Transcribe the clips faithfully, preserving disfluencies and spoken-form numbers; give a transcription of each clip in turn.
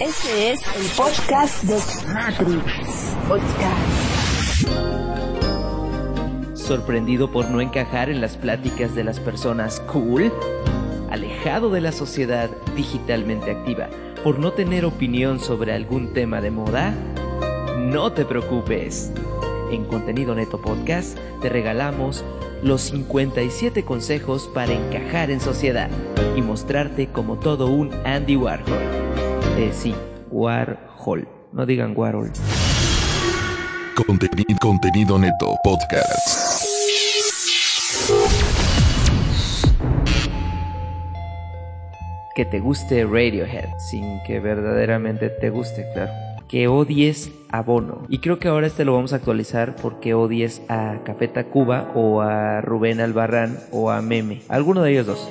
Este es el podcast de Matrix Podcast. ¿Sorprendido por no encajar en las pláticas de las personas cool? ¿Alejado de la sociedad digitalmente activa por no tener opinión sobre algún tema de moda? No te preocupes. En Contenido Neto Podcast te regalamos los cincuenta y siete consejos para encajar en sociedad y mostrarte como todo un Andy Warhol. Eh, sí, Warhol. No digan Warhol. Contenido, contenido Neto Podcast. Que te guste Radiohead, sin que verdaderamente te guste, claro. Que odies a Bono. Y creo que ahora este lo vamos a actualizar porque odies a Café Tacuba o a Rubén Albarrán o a Meme. Alguno de ellos dos.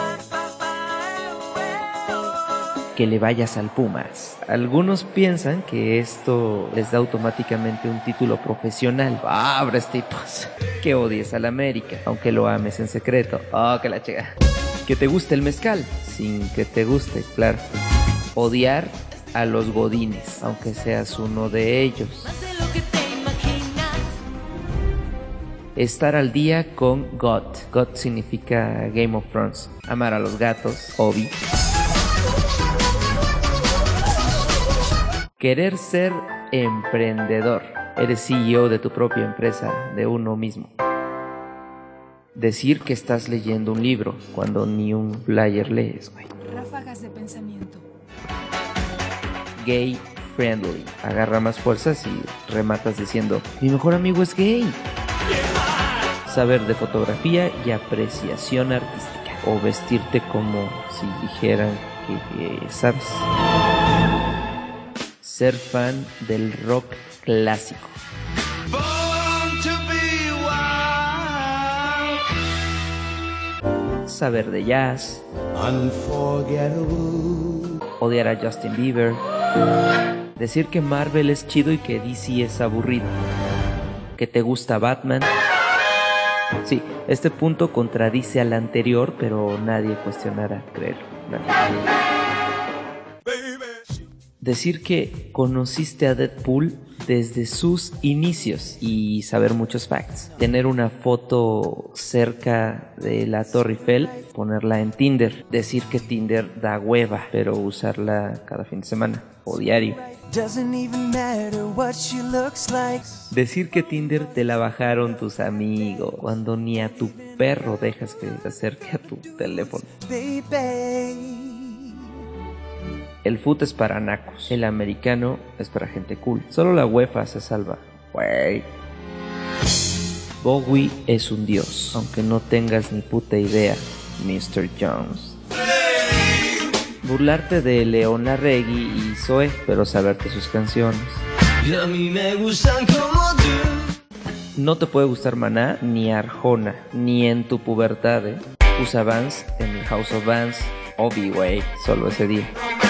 Que le vayas al Pumas. Algunos piensan que esto les da automáticamente un título profesional. ¡Pobres tipos! Que odies al América, aunque lo ames en secreto. ¡Oh, que la chica! Que te guste el mezcal, sin que te guste, claro. Odiar a los godines, aunque seas uno de ellos. Estar al día con G O T. G O T significa Game of Thrones. Amar a los gatos, Obi. Querer ser emprendedor. Eres C E O de tu propia empresa, de uno mismo. Decir que estás leyendo un libro cuando ni un flyer lees, güey. Ráfagas de pensamiento. Gay friendly. Agarra más fuerzas y rematas diciendo: mi mejor amigo es gay. Saber de fotografía y apreciación artística. O vestirte como si dijeran que eh, sabes. Ser fan del rock clásico. Saber de jazz. Odiar a Justin Bieber. Decir que Marvel es chido y que D C es aburrido. Que te gusta Batman. Sí, este punto contradice al anterior, pero nadie cuestionará, creerlo. Nadie. Decir que conociste a Deadpool desde sus inicios y saber muchos facts. Tener una foto cerca de la Torre Eiffel, ponerla en Tinder. Decir que Tinder da hueva, pero usarla cada fin de semana o diario. Decir que Tinder te la bajaron tus amigos, cuando ni a tu perro dejas que se acerque a tu teléfono. El foot es para nacos, el americano es para gente cool. Solo la UEFA se salva. Wey. Bowie es un dios, aunque no tengas ni puta idea, mister Jones. Burlarte de León Larregui y Zoé, pero saberte sus canciones. Y a mí me gustan como tú. No te puede gustar Maná ni Arjona, ni en tu pubertad, ¿eh? Usa Vans en el House of Vans, Obi, wey, solo ese día.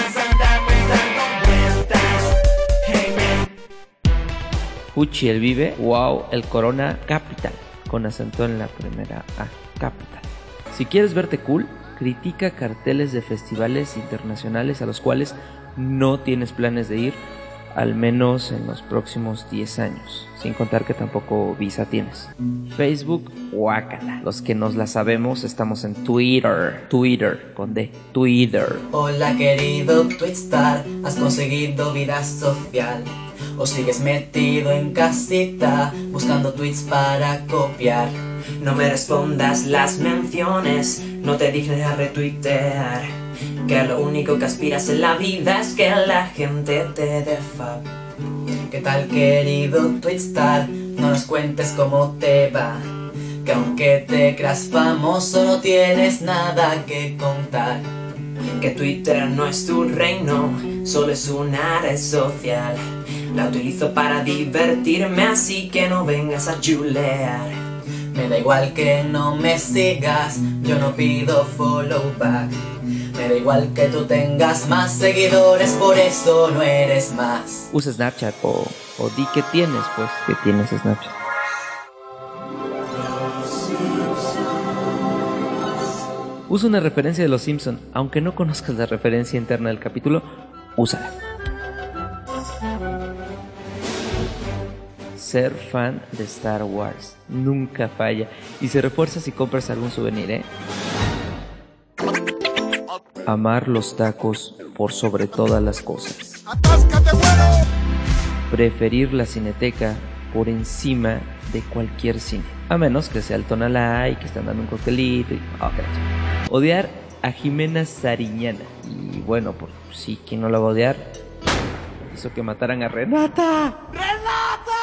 Pucci el Vive, wow, el Corona Capital, con acento en la primera A, Capital. Si quieres verte cool, critica carteles de festivales internacionales a los cuales no tienes planes de ir, al menos en los próximos diez años, sin contar que tampoco visa tienes. Facebook, guácala. Los que nos la sabemos estamos en Twitter, Twitter, con D, Twitter. Hola querido Twitstar, ¿has conseguido vida social? ¿O sigues metido en casita, buscando tweets para copiar? No me respondas las menciones, no te dije a retuitear, que lo único que aspiras en la vida es que la gente te dé fab. ¿Qué tal querido Twitstar? No nos cuentes cómo te va, que aunque te creas famoso no tienes nada que contar. Que Twitter no es tu reino, solo es una red social. La utilizo para divertirme, así que no vengas a chulear. Me da igual que no me sigas, yo no pido follow back. Me da igual que tú tengas más seguidores, por eso no eres más. Usa Snapchat o, o di que tienes, pues, que tienes Snapchat. Usa una referencia de Los Simpson, aunque no conozcas la referencia interna del capítulo, úsala. ser fan de Star Wars. Nunca falla. Y se refuerza si compras algún souvenir, ¿eh? Amar los tacos por sobre todas las cosas. Preferir la Cineteca por encima de cualquier cine. A menos que sea el Tonalá y que están dando un coctelito y... Okay. Odiar a Jimena Sariñana. Y bueno, pues sí, ¿quién no la va a odiar? Hizo que mataran a Renata. ¡Renata!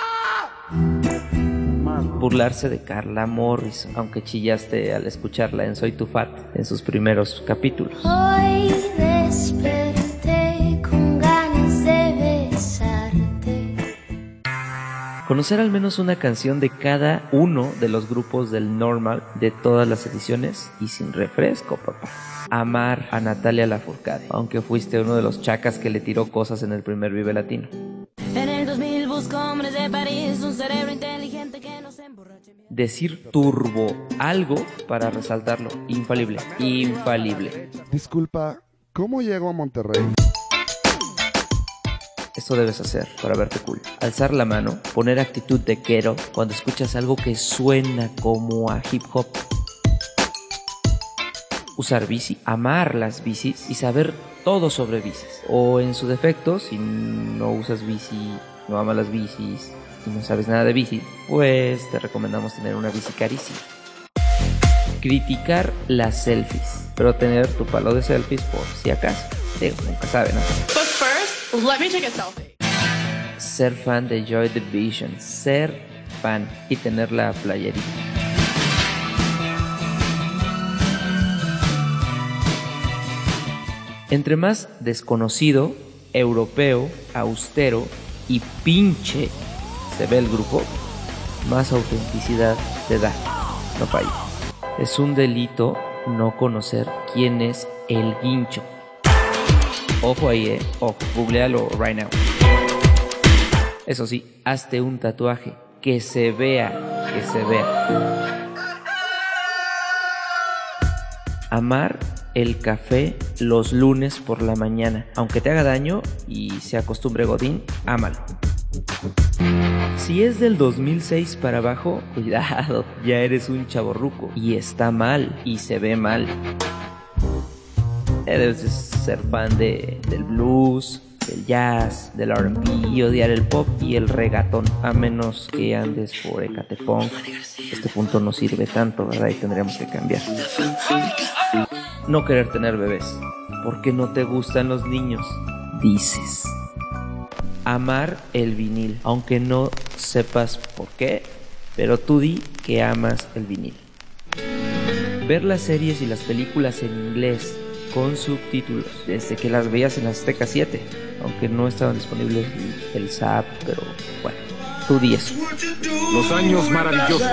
Burlarse de Carla Morrison, aunque chillaste al escucharla en Soy tu Fat en sus primeros capítulos. Hoy desperté con ganas de besarte. Conocer al menos una canción de cada uno de los grupos del Normal de todas las ediciones y sin refresco, papá. Amar a Natalia Lafourcade, aunque fuiste uno de los chacas que le tiró cosas en el primer Vive Latino. En el dos mil busco hombres de París, un cerebro inteligente que no se emborrache. Decir turbo algo para resaltarlo. Infalible, infalible. Disculpa, ¿cómo llego a Monterrey? Esto debes hacer para verte cool. Alzar la mano, poner actitud de quiero cuando escuchas algo que suena como a hip hop. Usar bici, amar las bicis y saber todo sobre bicis. O en su defecto, si no usas bici, no amas las bicis y no sabes nada de bici, pues te recomendamos tener una bici carísima. Criticar las selfies, pero tener tu palo de selfies por si acaso. Digo, nunca sabe, ¿no? But first, let me take a selfie. Ser fan de Joy Division, ser fan y tener la playerita. Entre más desconocido, europeo, austero y pinche se ve el grupo, más autenticidad te da. No falla. Es un delito no conocer quién es el Guincho. Ojo ahí, eh. Ojo, googlealo right now. Eso sí, hazte un tatuaje. Que se vea, que se vea. Amar el café los lunes por la mañana. Aunque te haga daño y sea costumbre godín, ámalo. Si es del dos mil seis para abajo, cuidado, ya eres un chavorruco. Y está mal, y se ve mal. Debes de ser fan de, del blues, del jazz, del R and B y odiar el pop y el reggaetón, a menos que andes por Ecatepunk. Este punto no sirve tanto, ¿verdad? Y tendríamos que cambiar. No querer tener bebés, porque no te gustan los niños, dices. Amar el vinil, aunque no sepas por qué, pero tú di que amas el vinil. Ver las series y las películas en inglés con subtítulos, desde que las veías en Azteca siete, aunque no estaban disponibles el S A P, pero bueno, tú di eso. Los años maravillosos.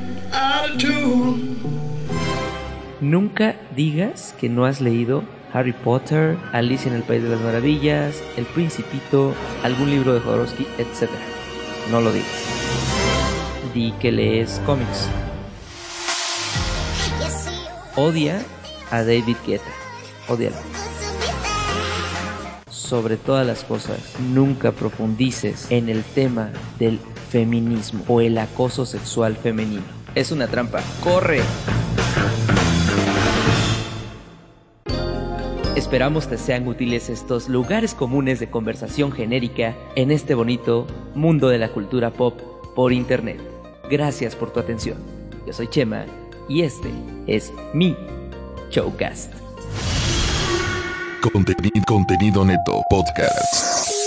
Nunca digas que no has leído Harry Potter, Alicia en el País de las Maravillas, El Principito, algún libro de Jodorowsky, etcétera. No lo digas. Di que lees cómics. Odia a David Guetta. Ódialo. Sobre todas las cosas, nunca profundices en el tema del feminismo o el acoso sexual femenino. Es una trampa. ¡Corre! Esperamos te sean útiles estos lugares comunes de conversación genérica en este bonito mundo de la cultura pop por internet. Gracias por tu atención. Yo soy Chema y este es mi Showcast. Contenido, contenido neto podcast.